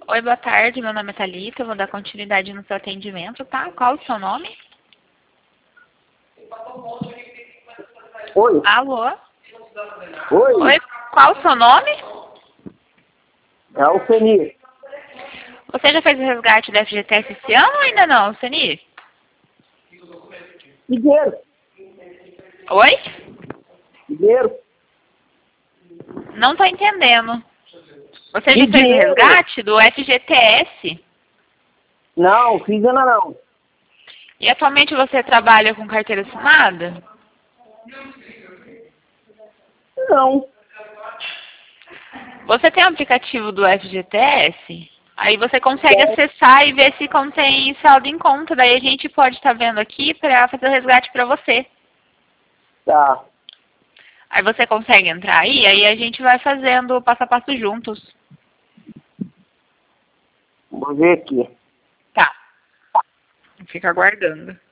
Oi, boa tarde. Meu nome é Thalita. Eu vou dar continuidade no seu atendimento, tá? Qual o seu nome? Oi. Alô? Oi. Oi, qual o seu nome? É o Feni. Você já fez o resgate da FGTS esse ano ou ainda não, Senir? Figueiro. Oi? Figueiro. Não tô entendendo. Você já fez o Dinheiro. resgate do FGTS? Não, fiz ainda não. E atualmente você trabalha com carteira assinada? Não. Você tem o aplicativo do FGTS? Aí você consegue acessar e ver se contém saldo em conta. Daí a gente pode estar vendo aqui para fazer o resgate para você. Tá. Aí você consegue entrar aí a gente vai fazendo o passo a passo juntos. Vou ver aqui. Tá. Fica aguardando.